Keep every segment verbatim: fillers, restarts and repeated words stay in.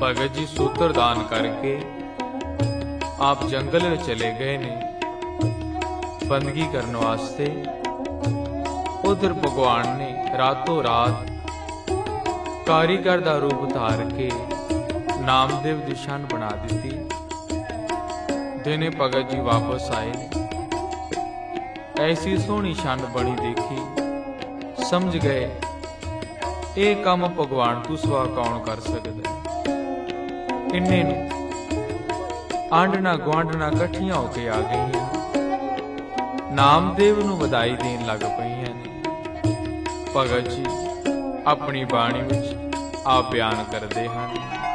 भगत जी सूत्र दान करके आप जंगल में चले गए ने बंदगी करने वास्ते। उधर भगवान ने रातों रात कारीगर दा रूप धार के नामदेव दी शान बना दी। दिने भगत जी वापस आए ने ऐसी सोहनी शान बनी देखी, समझ गए ये काम भगवान तू सवा कौन कर सकता। इन्ने आंडना गुआंढना कट्ठियां होके आ गई, नामदेव नू वधाई देन लग पईयां ने। भगत जी अपनी बाणी विच आ बयान करदे हन।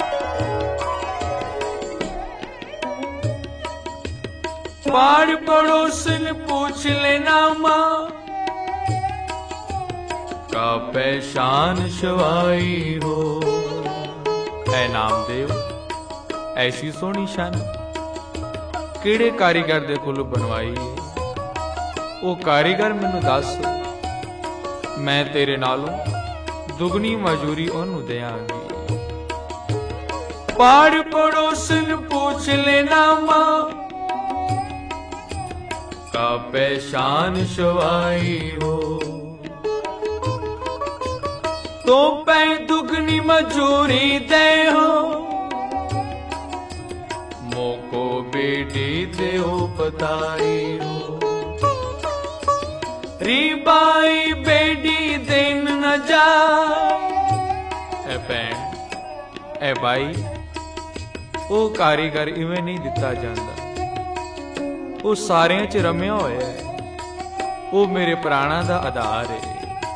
पाड़ पड़ोसन पूछ लेना मां का पहचान शवाई हो। ऐ नामदेव ऐसी सोहनी शान किहड़े कारीगर दे कोल बनवाई है? ओ कारीगर मैनू दस, मैं तेरे नालों दुगनी मजूरी ओनू देंगी। पाड़ पड़ोसन पूछ लेना मां का पहचान शवाई हो। तो पै दुगनी मजूरी दे हो, मोको बेटी देओ बताई हो। री बाई बेटी दिन न जाए। ए भैन ए भाई ओ कारीगर इवें नहीं दिता जांदा, ओ सारियां च रमिया होया है, ओ मेरे प्राणा दा आधार है।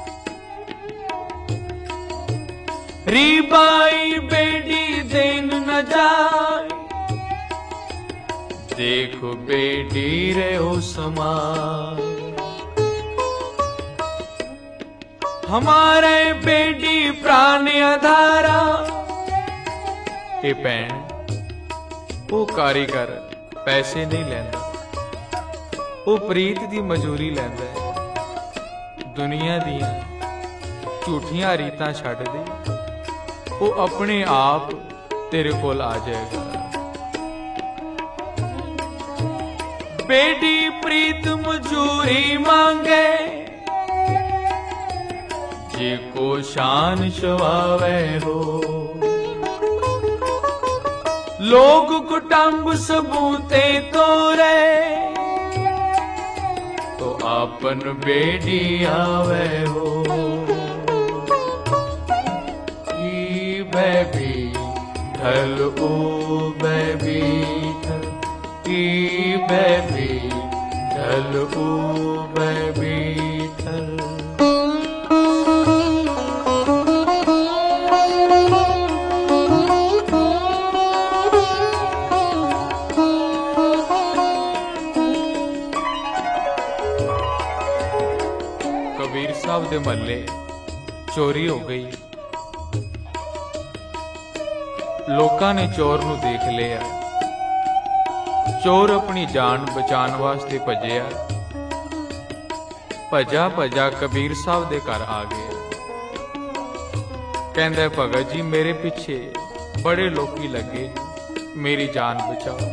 री बाई बेटी दिन न जाए, देखो बेटी रे हो समार। हमारे बेटी प्राण आधारा। ए भैन ओ कारीगर पैसे नहीं लैंदा, ओ प्रीत दी मजूरी लैंदा है। दुनिया दियां झूठियां रीतां छड्ड दे, ओ अपने आप तेरे कोल आ जाएगा। बेटी प्रीत मजूरी मांगे, जे को शान शवावे हो। लोग कुटुंब सबूते तोरे, तो आपन बेटी आवे हो। ई बेबी ढल ओ बेबी ढल, ई बेबी ढल ओ बेबी ढल। कबीर साहब दे महल्ले चोरी हो गई। लोकां ने चोर नू देख लिया। चोर अपनी जान बचाने वास्ते भजया। भजा भजा कबीर साहब दे घर आ गया। कहंदा भगत जी मेरे पिछे बड़े लोकी लगे, मेरी जान बचाओ।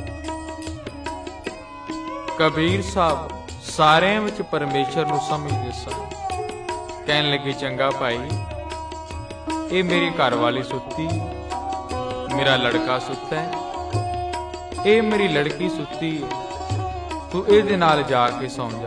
कबीर साहब सारे विच परमेश्वर नू समझदे सन। कहन लगे चंगा भाई, ये मेरी घरवाली सुत्ती, मेरा लड़का सुत्ता है, ये मेरी लड़की सुत्ती, तू इहदे नाल जाके सौ जा।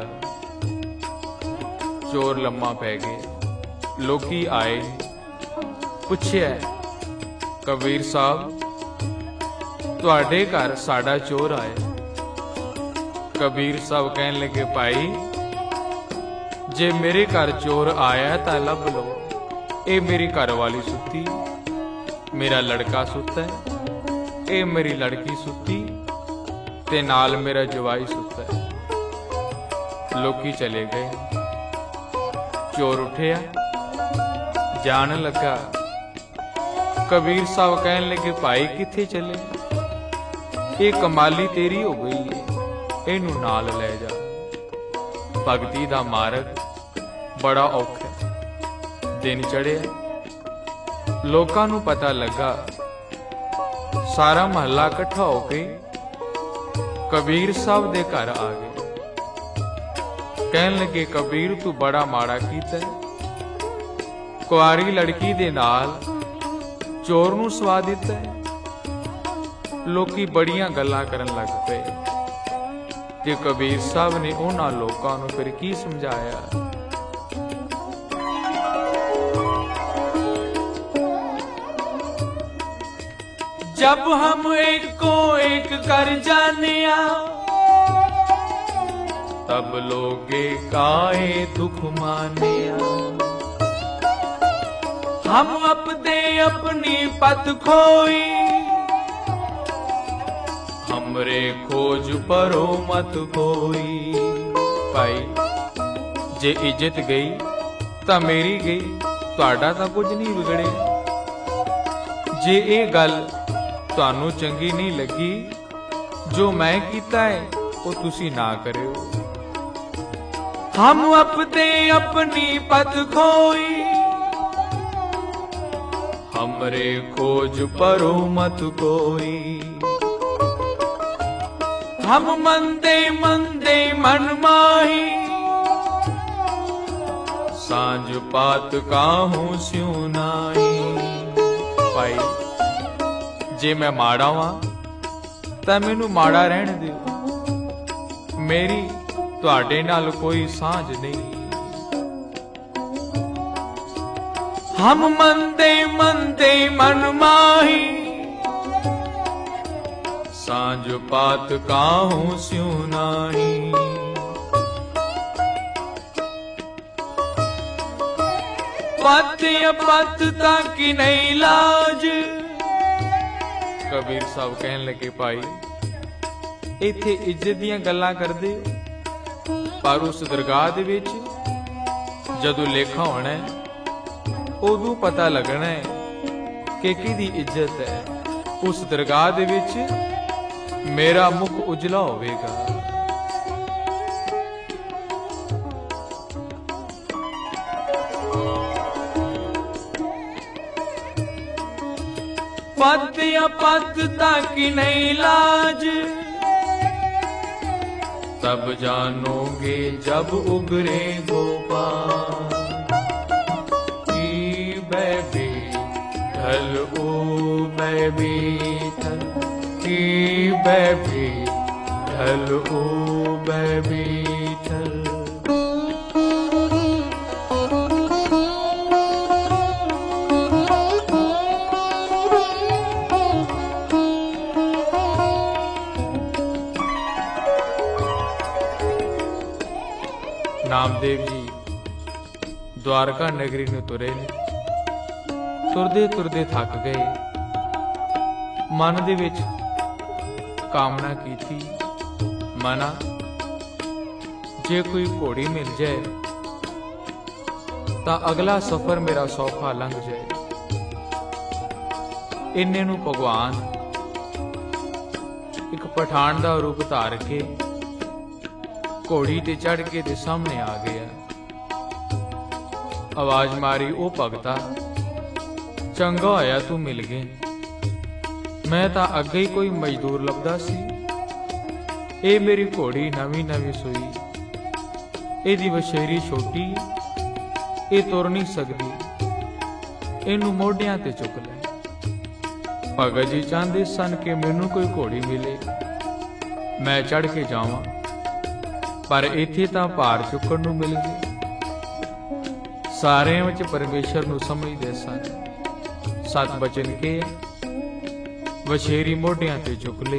चोर लम्मा पै गए। लोकी आए, पुछया कबीर साहब तुहाडे घर साडा चोर आया। कबीर साहब कहन लगे भाई जे मेरे घर चोर आया तां लभ लो। ये मेरी घरवाली सुत्ती, मेरा लड़का सुत्ता है, ये मेरी लड़की सुत्ती, ते नाल मेरा जवाई सुत्ता है। लोकी चले गए। चोर उठिया जान लगा। कबीर साहब कहन लगे भाई किथे चले? ये कमाली तेरी हो गई है, इनू नाल ले जा। भगती दा मार्ग बड़ा औखा। दिन चढ़िया, लोकां नू पता लगा सारा महला इकट्ठा होके कबीर साहब दे घर आ गए। कहन लगे, कबीर तू बड़ा माड़ा कीता है, कुआरी लड़की दे नाल चोर नूं सवा दिता है। लोकी बड़ियां गल्लां करन लग पे ते कबीर साहब ने उन्हां लोकां नूं फिर की समझाया। जब हम एक को एक कर जानिया, तब लोगे काए दुख मानिया। हम अपने अपनी पत खोई, हमरे खोज परो मत कोई। भाई जे इज्जत गई तां मेरी गई, तुहाडा तां कुछ नहीं बिगड़े। जे ये गल तुहानू चंगी नहीं लगी, जो मैं कीता है वो तुसी ना करियो। हम अपने अपनी पत खोई, हमरे खोज परो मत कोई। हम मंदे मंदे मन माही, सांझ पात काहू स्यू नाई। भाई जे मैं माड़ा वां तां मैनू माड़ा रहण दिओ, मेरी तुहाडे नाल कोई सांझ नहीं। हम मंदे मंदे मन माही, सांझ पात काहू स्यू नाई। पत अपत ताकि नहीं लाज। कबीर साहब कहन लगे, भाई इत्थे इज्जत दियां गल्लां करदे हो, पर उस दरगाह दे विच जदों लेखा होना है उदों पता लगना है कि किहदी इज्जत है। उस दरगाह दे विच मेरा मुख उजला होवेगा। पत अपत ताकि नहीं लाज, तब जानोगे जब उगरे गोपाल। ई बैबी ढल ओ बैबी ढल, ई बैबी ढल ओ बैबी ढल। नामदेव जी द्वारका नगरी में तुरे ने। तुरदे तुरदे थक गए। मन दे विच कामना की थी, मना जे कोई घोड़ी मिल जाए तां अगला सफर मेरा सौखा लंघ जाए। इन्ने नूं भगवान एक पठान दा रूप धार के घोड़ी ते चढ़ के दे सामने आ गया। आवाज मारी, ओ भगता चंगा होया तू मिल गए। मैं तां अगे ही कोई मजदूर लभदा सी। ए मेरी घोड़ी नवी नवी सोई, एदी वछेरी छोटी, ए तुर नहीं सकदी, इनू मोढियां ते चुक ले। भगत जी चाहते सन कि मैनू कोई घोड़ी मिले, मैं चढ़ के जावां, पर इत्थे तां भार चुकण नूं मिल गए। सारिਆਂ विच परमेश्वर नूं समझदे सन। सत बचन के वछेरी मोढियां ते चुक लई।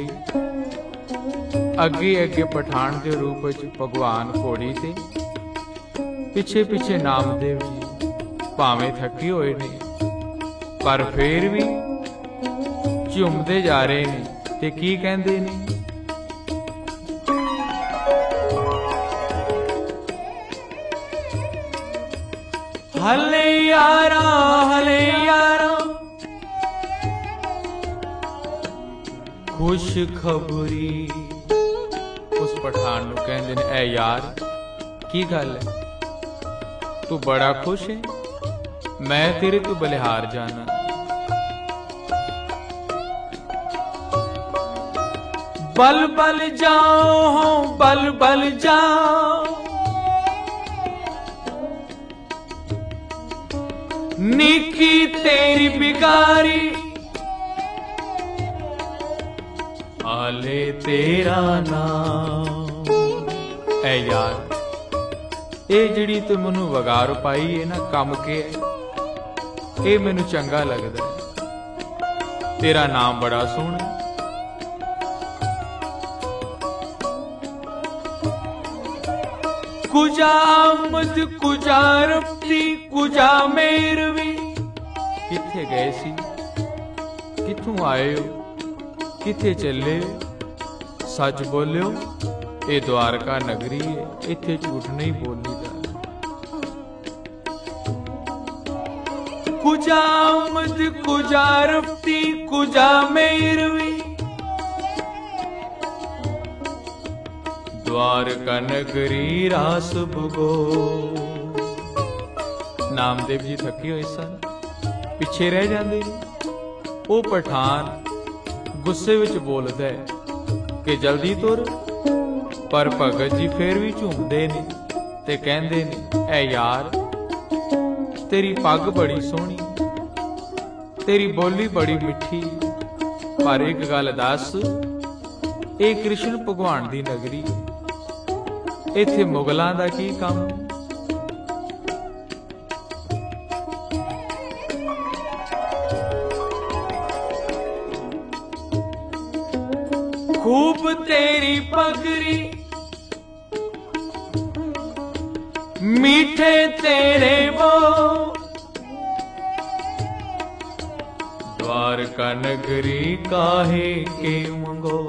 अगे अगे पठान के रूप विच भगवान घोड़ी ते, पिछे पिछे नामदेव जी भावें थके होए ने, पर फिर भी झुमदे जा रहे ने ते की कहंदे ने। हले यारा हले यारा खुश खबरी। उस पठान नूं कहंदे ने, ऐ यार की गल है, तू बड़ा खुश है, मैं तेरे तो बलिहार जाना। बल बल जाओ हो बल बल जाओ, निकी तेरी बिगारी आले तेरा नाम। ऐ यार ये जिहड़ी तू मैनू वगार पाई है ना कम के ये मैनू चंगा लगदा है। तेरा नाम बड़ा सोहना, कुजा आमद कुजा रफ्ती कुजा मेरवी। किथे गए सी, किथों आए हो, किथे चले, सच बोलियो ये द्वारका नगरी है, इत्थे झूठ नहीं बोलीदा। कुजा आमद कुजा रफ्ती कुजा मेरवी, द्वारका नगरी रास भुगो। नामदेव जी थके हुए सन, पिछे रह जाते। वो पठान गुस्से विच बोलदा है कि जल्दी तुर, पर भगत जी फिर भी झूमदे ने ते कहंदे ने, ऐ यार तेरी पग बड़ी सोहनी, तेरी बोली बड़ी मिठी, पर एक गल दस, ये कृष्ण भगवान दी नगरी, इत्थे मुगलां दा की काम? खूब तेरी पगरी मीठे तेरे वो, द्वारका नगरी काहे के मंगो।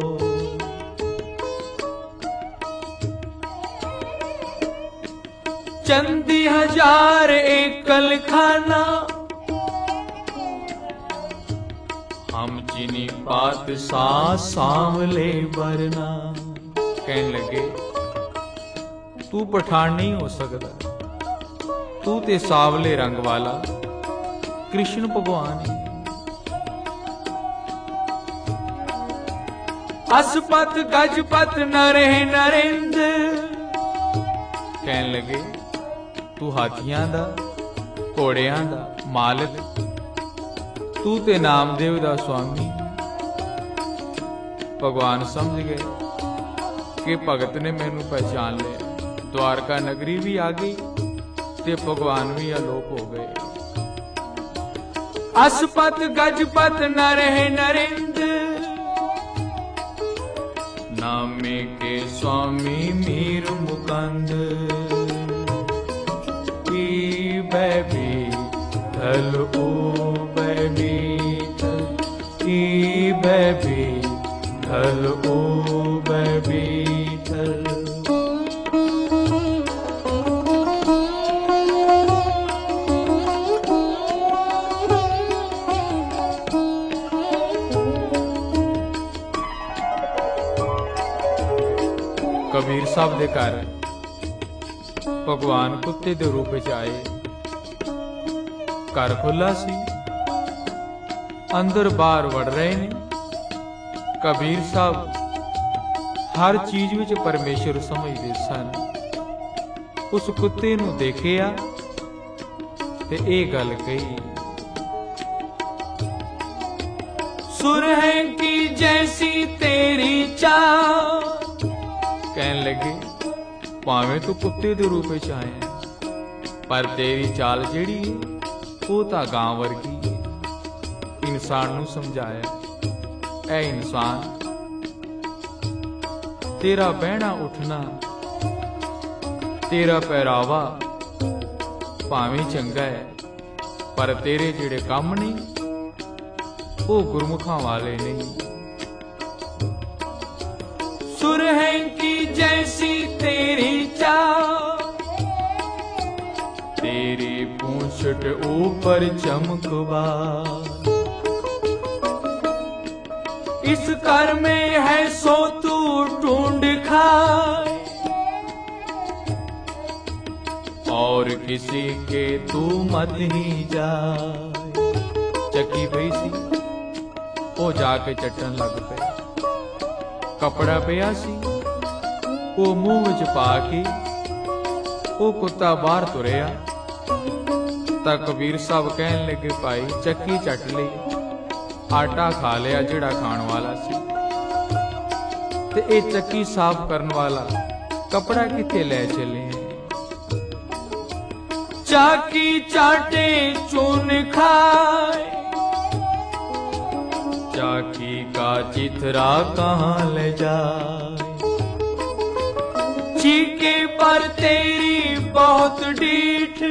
चंदी हजार एकल खाना, हम चीनी पात सा सांवले बरना। कहने लगे तू पठान नहीं हो सकता, तू ते सावले रंग वाला कृष्ण भगवान है। असपत गजपत नरे नरेंद्र। कहने लगे तू हाथियां दा घोड़ियां दा मालिक, तू ते नामदेव दा स्वामी। भगवान समझ गए कि भगत ने मैनू पहचान लिया। द्वारका नगरी भी आ गई ते भगवान भी आलोप हो गए। असपत गजपत नरे नरेंद्र, नामे के स्वामी मीर मुकंद। ई बैबी थल ओ बैबी थल, ई बैबी थल ओ बैबी थल। कबीर साहब दे घर भगवान कुत्ते दे रूप च आए। घर खुला सी, अंदर बाहर वड़ रहे ने। कबीर साहब हर चीज विच परमेश्वर समझदे सन। उस कुत्ते नूं देखिया ते ए गल कही, सुरह की जैसी तेरी चाल। कहने लगे भावें तू कुत्ते दे रूप च आया, पर तेरी चाल जिहड़ी है वो तां गां वर्गी है। इंसान नूं समझाया, ऐ इंसान तेरा बहना उठना, तेरा पहरावा भावें चंगा है, पर तेरे जिहड़े काम नहीं वो गुरमुखां वाले नहीं। सुरह की जैसी तेरी चाल, तेरी पूंछट ऊपर चमकबार। इस घर में है सो तू ढूंढ खाए, और किसी के तू मत ही जाए। चक्की पई सी, वो जाके चट्टन लग पे। कपड़ा पिया सी वो मुंह विच पा के वो कुत्ता बाहर तुरिया तां कबीर साहब कहन लगे, भाई चक्की चट लई, आटा खा लिया जिहड़ा खाण वाला सी, ते ये चक्की साफ करन वाला कपड़ा किथे ले चले हैं। चाकी चाटे चून खाए, चाकी का चिथरा कहाँ ले जाए। चीके पर तेरी बहुत डीठ,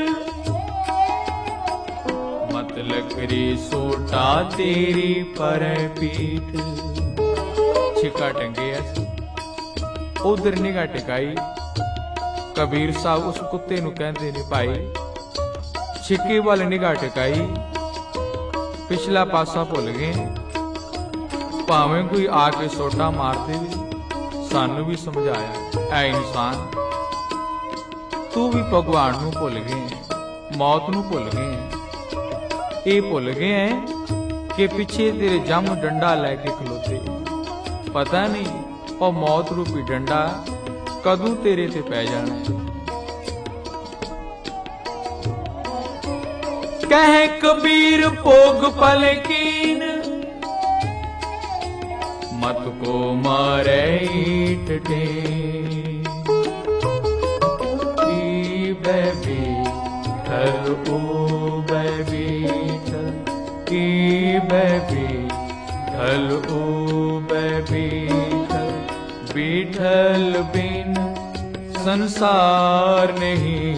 मत लकड़ी सोटा तेरी पर पीठ। छिका टंगे उधर निगाह टिकाई, कबीर साहब उस कुत्ते नूं कहंदे ने, भाई छिके वाल निगाह टिकाई, पिछला पासा भुल गए, भावें कोई आके सोटा मार दे, सानू भी समझाया ऐ इंसान, तू भी भगवान नूं भुल गए, मौत नूं भुल गए। ये भुल गए हैं कि पिछे तेरे जम डंडा लैके खलोते, पता नहीं और मौत रूपी डंडा कदों तेरे ते पै जाना है। कह कबीर भोग पलकीन, मत को मारे ईट टेन। ई बेबी हर ओ बेबी चल, ई बेबी ढल ओ बेबी ढल। बीठल बिन संसार नहीं,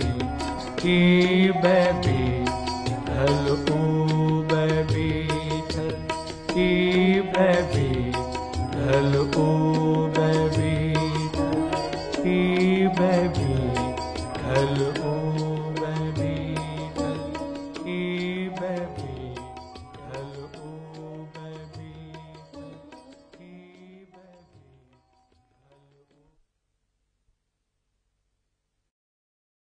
ई बेबी ढल ओ बेबी ढल, ई बेबी ढल ओ बेबी ढल, ई बेबी ढल